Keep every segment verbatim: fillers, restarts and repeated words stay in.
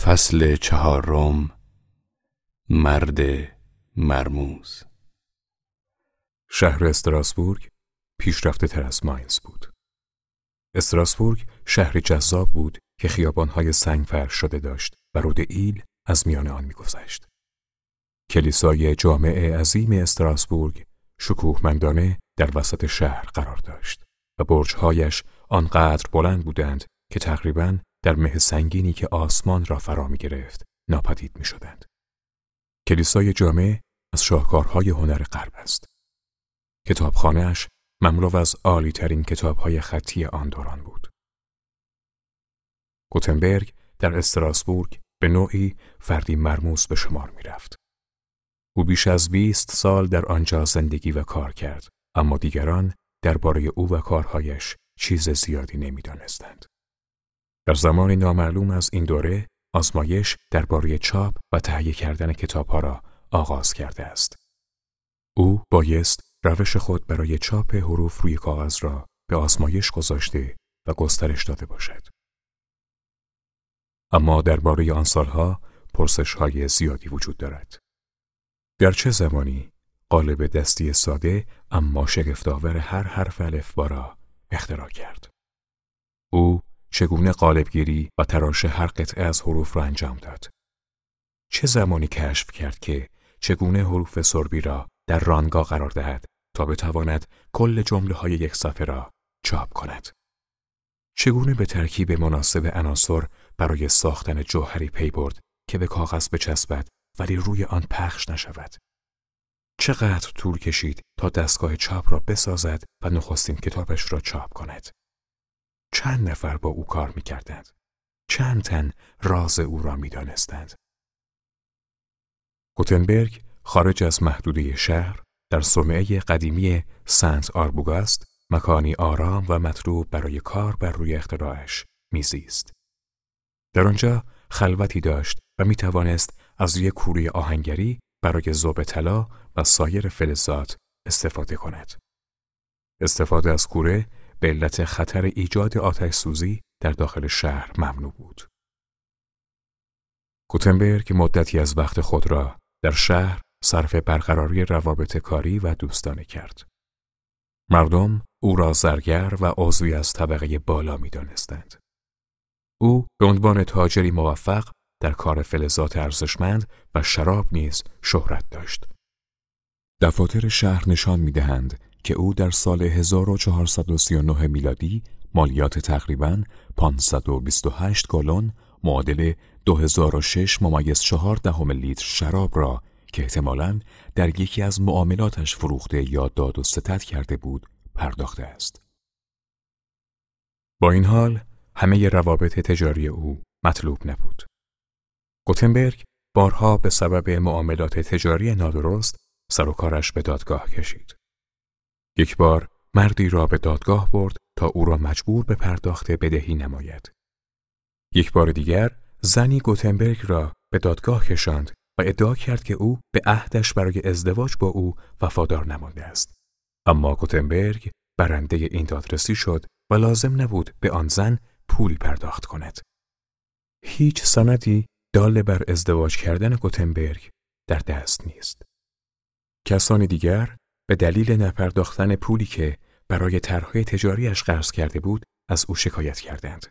فصل چهارم. مرد مرموز. شهر استراسبورگ پیشرفته تر از ماینز بود. استراسبورگ شهری جذاب بود که خیابان‌های سنگ فرش شده داشت و رود ایل از میان آن می‌گذشت. کلیسای جامع عظیم استراسبورگ شکوهمندانه در وسط شهر قرار داشت و برج‌هایش آنقدر بلند بودند که تقریباً در مه سنگینی که آسمان را فرا می‌گرفت ناپدید می‌شدند. کلیسای جامع از شاهکارهای هنر غرب است. کتابخانه‌اش مملو از عالی‌ترین کتاب‌های خطی آن دوران بود. گوتنبرگ در استراسبورگ به نوعی فردی مرموز به شمار می‌رفت. او بیش از بیست سال در آنجا زندگی و کار کرد، اما دیگران درباره او و کارهایش چیز زیادی نمی‌دانستند. در زمان نامعلوم از این دوره، آزمایش درباره چاپ و تهیه کردن کتاب‌ها را آغاز کرده است. او بایست روش خود برای چاپ حروف روی کاغذ را به آزمایش گذاشته و گسترش داده باشد. اما درباره آن سالها پرسش‌های زیادی وجود دارد. در چه زمانی قالب دستی ساده اما شگفت‌آور هر حرف الفبا را اختراع کرد؟ او چگونه قالبگیری و تراش هر قطعه از حروف را انجام داد؟ چه زمانی کشف کرد که چگونه حروف سربی را در رانگا قرار دهد تا بتواند کل جمله‌های یک صفحه را چاپ کند؟ چگونه به ترکیب مناسب عناصر برای ساختن جوهری پی برد که به کاغذ بچسبد ولی روی آن پخش نشود؟ چقدر طول کشید تا دستگاه چاپ را بسازد و نخستین کتابش را چاپ کند؟ چند نفر با او کار می‌کردند؟ چند تن راز او را می‌دانستند؟ گوتنبرگ خارج از محدوده شهر در صومعه قدیمی سنت آربوگاست، مکانی آرام و مطلوب برای کار بر روی اختراعش میزیست. در آنجا خلوتی داشت و می‌توانست از یک کوره آهنگری برای ذوب طلا و سایر فلزات استفاده کند. استفاده از کوره به علت خطر ایجاد آتش سوزی در داخل شهر ممنوع بود. گوتنبرگ مدتی از وقت خود را در شهر صرف برقراری روابط کاری و دوستانه کرد. مردم او را زرگر و عضوی از طبقه بالا می دانستند. او به عنوان تاجری موفق در کار فلزات ارزشمند و شراب نیز شهرت داشت. دفاتر شهر نشان می دهند که او در سال هزار و چهارصد و سی و نه میلادی مالیات تقریباً پانصد و بیست و هشت گالن معادل دو هزار و شش ممیز چهار دهم لیتر شراب را که احتمالاً در یکی از معاملاتش فروخته یا داد و ستد کرده بود پرداخته است. با این حال همه روابط تجاری او مطلوب نبود. گوتنبرگ بارها به سبب معاملات تجاری نادرست سر و کارش به دادگاه کشید. یک بار مردی را به دادگاه برد تا او را مجبور به پرداخت بدهی نماید. یک بار دیگر زنی گوتنبرگ را به دادگاه کشاند و ادعا کرد که او به عهدش برای ازدواج با او وفادار نمانده است. اما گوتنبرگ برنده این دادرسی شد و لازم نبود به آن زن پولی پرداخت کند. هیچ سندی دال بر ازدواج کردن گوتنبرگ در دست نیست. کسان دیگر به دلیل نپرداختن پولی که برای طرح‌های تجاریش قرض کرده بود از او شکایت کردند.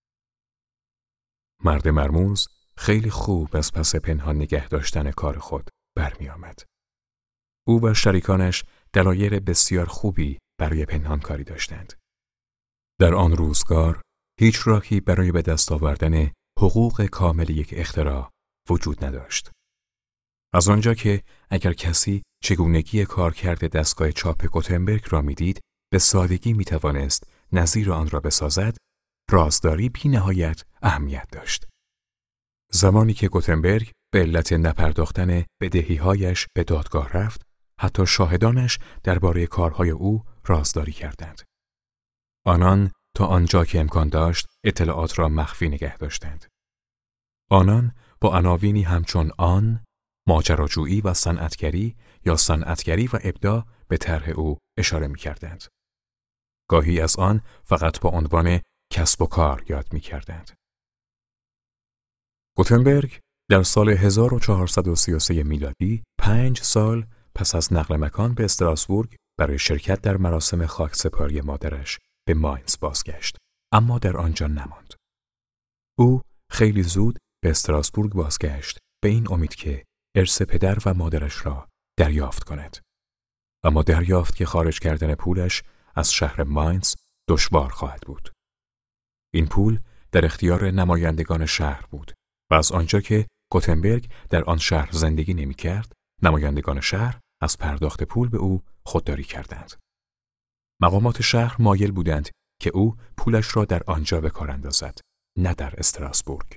مرد مرموز خیلی خوب از پس پنهان نگه داشتن کار خود برمی آمد. او و شریکانش دلایل بسیار خوبی برای پنهان کاری داشتند. در آن روزگار هیچ راهی برای به دست آوردن حقوق کامل یک اختراع وجود نداشت. از آنجا که اگر کسی چگونگی کارکرد دستگاه چاپ گوتنبرگ را میدید، به سادگی میتوانست نظیر آن را بسازد، رازداری بی نهایت اهمیت داشت. زمانی که گوتنبرگ به علت نپرداختن بدهی‌هایش به دادگاه رفت، حتی شاهدانش درباره کارهای او رازداری کردند. آنان تا آنجا که امکان داشت اطلاعات را مخفی نگه داشتند. آنان با عناوینی همچون آن، ماجراجویی و صنعتگری یا صنعتگری و ابداع به طرح او اشاره می کردند. گاهی از آن فقط با عنوان کسب و کار یاد می کردند. گوتنبرگ در سال هزار و چهارصد و سی و سه میلادی پنج سال پس از نقل مکان به استراسبورگ برای شرکت در مراسم خاکسپاری مادرش به ماینز بازگشت، اما در آنجا نماند. او خیلی زود به استراسبورگ بازگشت به این امید که ارث پدر و مادرش را دریافت کند. اما دریافت که خارج کردن پولش از شهر ماینز دشوار خواهد بود. این پول در اختیار نمایندگان شهر بود و از آنجا که گوتنبرگ در آن شهر زندگی نمی کرد، نمایندگان شهر از پرداخت پول به او خودداری کردند. مقامات شهر مایل بودند که او پولش را در آنجا به کار اندازد، نه در استراسبورگ.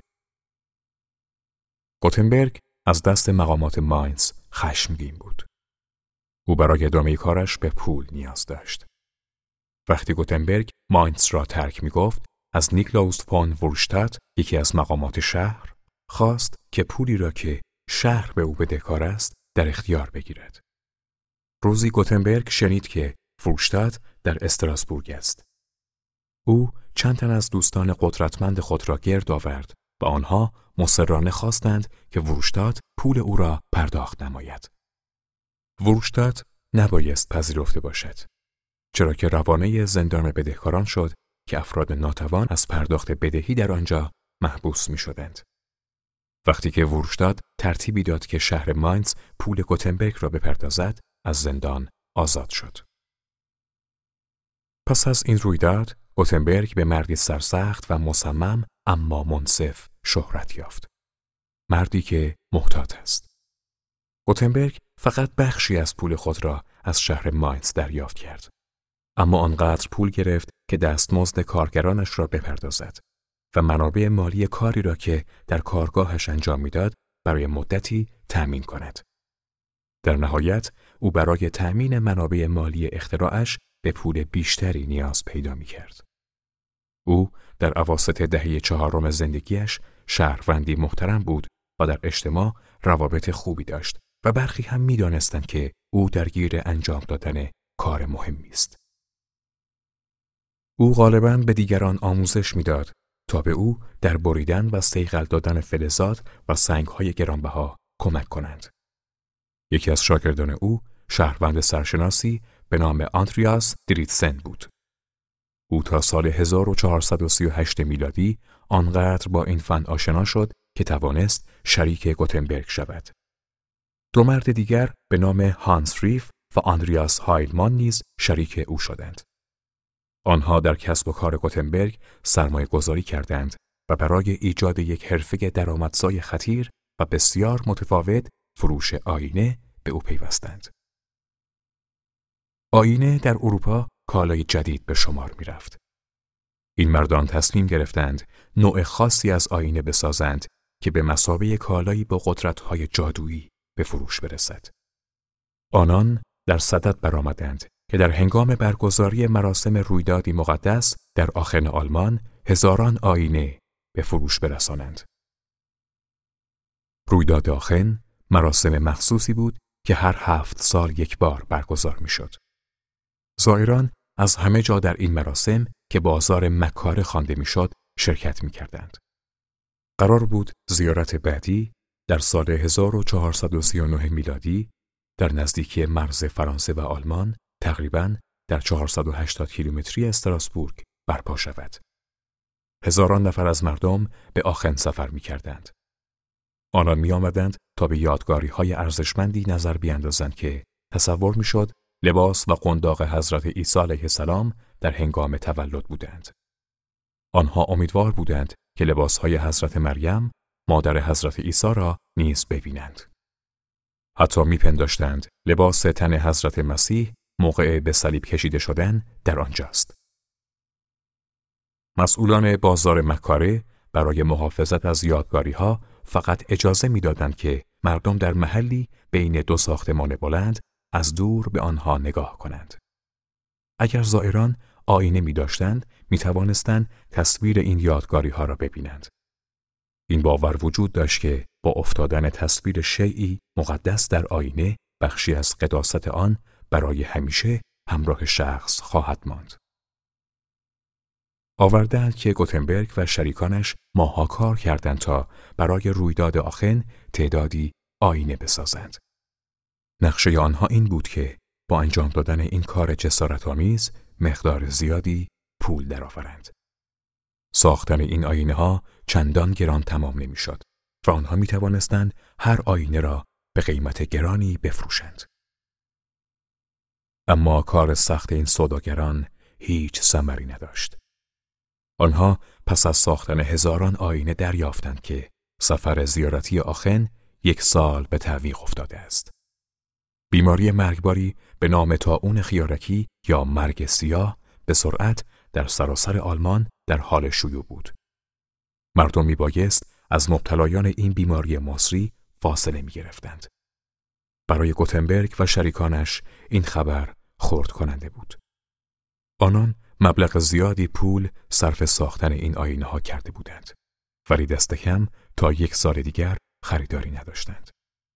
گوتنبرگ از دست مقامات ماینز خشمگین بود. او برای ادامه کارش به پول نیاز داشت. وقتی گوتنبرگ ماینز را ترک می گفت، از نیکلاوس فون ورشتات، یکی از مقامات شهر، خواست که پولی را که شهر به او بدهکار است در اختیار بگیرد. روزی گوتنبرگ شنید که ورشتات در استراسبورگ است. او چند تن از دوستان قدرتمند خود را گرد آورد و آنها مصرانه خواستند که ورشتات پول او را پرداخت نماید. ورشتات نبایست پذیرفته باشد، چرا که روانه زندان بدهکاران شد که افراد ناتوان از پرداخت بدهی در آنجا محبوس می شدند. وقتی که ورشتات ترتیبی داد که شهر ماینز پول گوتنبرگ را بپردازد، از زندان آزاد شد. پس از این رویداد، گوتنبرگ به مردی سرسخت و مصمم اما منصف شهرت یافت. مردی که محتاط است. گوتنبرگ فقط بخشی از پول خود را از شهر ماینز دریافت کرد. اما آنقدر پول گرفت که دستمزد کارگرانش را بپردازد و منابع مالی کاری را که در کارگاهش انجام میداد برای مدتی تأمین کند. در نهایت او برای تأمین منابع مالی اختراعش به پول بیشتری نیاز پیدا می کرد. او در اواسط دهه چهارم زندگیش شهروندی محترم بود و در اجتماع روابط خوبی داشت و برخی هم می دانستند که او درگیر انجام دادن کار مهمی است. او غالباً به دیگران آموزش میداد تا به او در بریدن و صیقل دادن فلزات و سنگ‌های گرانبها کمک کنند. یکی از شاگردان او شهروند سرشناسی به نام آندریاس دریتسن بود. او تا سال هزار و چهارصد و سی و هشت میلادی آنقدر با این فن آشنا شد که توانست شریک گوتنبرگ شود. دو مرد دیگر به نام هانس ریف و آندریاس هایلمان نیز شریک او شدند. آنها در کسب و کار گوتنبرگ سرمایه گذاری کردند و برای ایجاد یک حرفه درآمدزای خطیر و بسیار متفاوت، فروش آینه، به او پیوستند. آینه در اروپا کالای جدید به شمار می رفت. این مردان تصمیم گرفتند نوع خاصی از آینه بسازند که به مثابه کالایی با قدرت‌های جادویی به فروش برسد. آنان در صدد برآمدند که در هنگام برگزاری مراسم رویدادی مقدس در آخن آلمان هزاران آینه به فروش برسانند. رویداد آخن مراسم مخصوصی بود که هر هفت سال یک بار برگزار می شد. زائران از همه جا در این مراسم که بازار مکاره خوانده می شد شرکت می کردند. قرار بود زیارت بعدی در سال هزار و چهارصد و سی و نه میلادی در نزدیکی مرز فرانسه و آلمان تقریباً در چهارصد و هشتاد کیلومتری استراسبورگ برپا شود. هزاران نفر از مردم به آخن سفر می کردند. آنان می آمدند تا به یادگاری های ارزشمندی نظر بیاندازند که تصور می شد لباس و قنداق حضرت عیسی علیه السلام در هنگام تولد بودند. آنها امیدوار بودند که لباس های حضرت مریم مادر حضرت عیسی را نیز ببینند. حتی می پنداشتند لباس تن حضرت مسیح موقع به صلیب کشیده شدن در آنجاست. مسئولان بازار مکاره برای محافظت از یادگاری ها فقط اجازه می دادند که مردم در محلی بین دو ساختمان بلند از دور به آنها نگاه کنند. اگر زائران آینه می داشتند می توانستند تصویر این یادگاری ها را ببینند. این باور وجود داشت که با افتادن تصویر شیئی مقدس در آینه بخشی از قداست آن برای همیشه همراه شخص خواهد ماند. آوردند که گوتنبرگ و شریکانش ماها کار کردند تا برای رویداد آخن تعدادی آینه بسازند. نقشه آنها این بود که با انجام دادن این کار جسارت‌آمیز مقدار زیادی پول درآورند. ساختن این آینه ها چندان گران تمام نمی‌شد و آنها می توانستند هر آینه را به قیمت گرانی بفروشند. اما کار سخت این سوداگران هیچ ثمری نداشت. آنها پس از ساختن هزاران آینه دریافتند که سفر زیارتی آخن یک سال به تعویق افتاده است. بیماری مرگباری به نام طاعون خیارکی یا مرگ سیاه به سرعت در سراسر آلمان در حال شیوع بود. مردم میبایست از مبتلایان این بیماری مصری فاصله میگرفتند. برای گوتنبرگ و شریکانش این خبر خرد کننده بود. آنان مبلغ زیادی پول صرف ساختن این آینه ها کرده بودند، ولی دست کم تا یک سال دیگر خریداری نداشتند.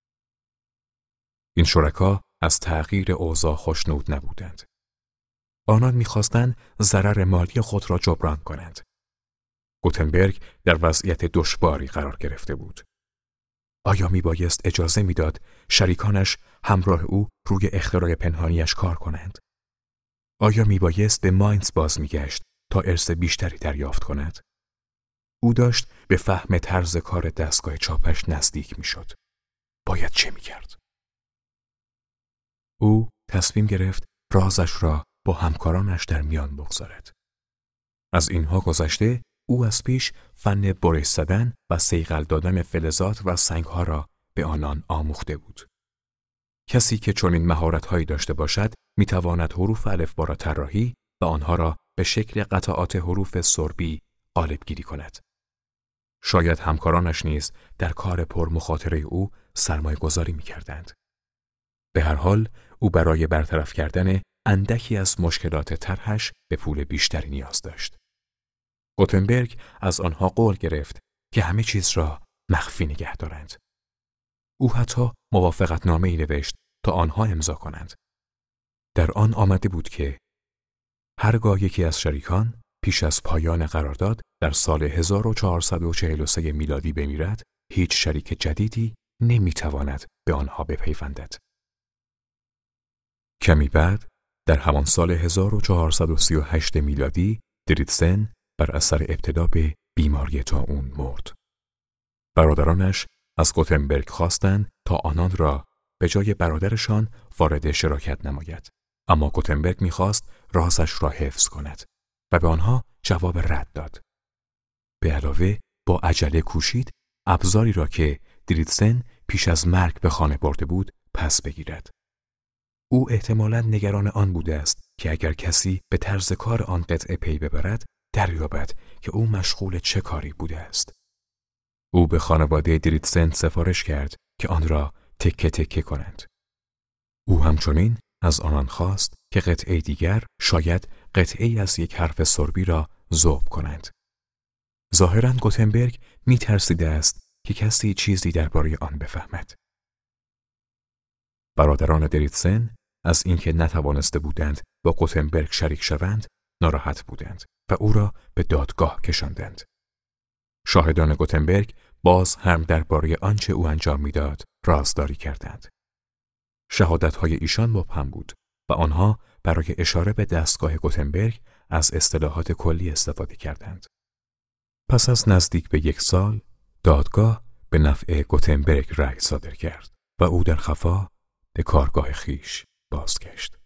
این شرکا از تغییر اوضاع خوشنود نبودند. آنان می‌خواستند ضرر مالی خود را جبران کنند. گوتنبرگ در وضعیت دشواری قرار گرفته بود. آیا میبایست اجازه میداد شریکانش همراه او روی اختراع پنهانیش کار کنند؟ آیا میبایست به ماینز باز میگشت تا ارث بیشتری دریافت کند؟ او داشت به فهم طرز کار دستگاه چاپش نزدیک میشد. باید چه میکرد؟ او تصمیم گرفت رازش را با همکارانش در میان بگذارد. از اینها گذشته او از پیش فن برش زدن و صیقل دادن فلزات و سنگها را به آنان آموخته بود. کسی که چنین مهارت‌هایی داشته باشد میتواند حروف الفبا را طراحی و آنها را به شکل قطعات حروف سربی قالب‌گیری کند. شاید همکارانش نیز در کار پرمخاطره او سرمایه‌گذاری می‌کردند. به هر حال او برای برطرف کردن اندکی از مشکلات طرحش به پول بیشتری نیاز داشت. گوتنبرگ از آنها قول گرفت که همه چیز را مخفی نگه دارند. او حتی موافقتنامه‌ای نوشت تا آنها امضا کنند. در آن آمده بود که هرگاه یکی از شریکان پیش از پایان قرارداد در سال هزار و چهارصد و چهل و سه میلادی بمیرد، هیچ شریک جدیدی نمیتواند به آنها بپیوندد. کمی بعد در همان سال هزار و چهارصد و سی و هشت میلادی دریتسن بر اثر ابتلا به بیماری طاعون مرد. برادرانش از گوتنبرگ خواستند تا آنان را به جای برادرشان وارد شراکت نماید، اما گوتنبرگ می‌خواست رازش را حفظ کند و به آنها جواب رد داد. به علاوه با عجله کوشید ابزاری را که دریتسن پیش از مرگ به خانه برده بود پس بگیرد. او احتمالاً نگران آن بوده است که اگر کسی به طرز کار آن قطعه پی ببرد دریابد که او مشغول چه کاری بوده است. او به خانواده دریتسن سفارش کرد که آن را تکه تکه کنند. او همچنین از آنان خواست که قطعه دیگر شاید قطعه از یک حرف سربی را ذوب کنند. ظاهراً گوتنبرگ می ترسیده است که کسی چیزی درباره آن بفهمد. برادران دریتسن از اینکه نتوانسته بودند با گوتنبرگ شریک شوند ناراحت بودند و او را به دادگاه کشاندند. شاهدان گوتنبرگ باز هم درباره آنچه او انجام میداد رازداری کردند. شهادت‌های ایشان مبهم بود و آنها برای اشاره به دستگاه گوتنبرگ از اصطلاحات کلی استفاده کردند. پس از نزدیک به یک سال دادگاه به نفع گوتنبرگ رأی صادر کرد و او در خفا به کارگاه خیش بازگشت.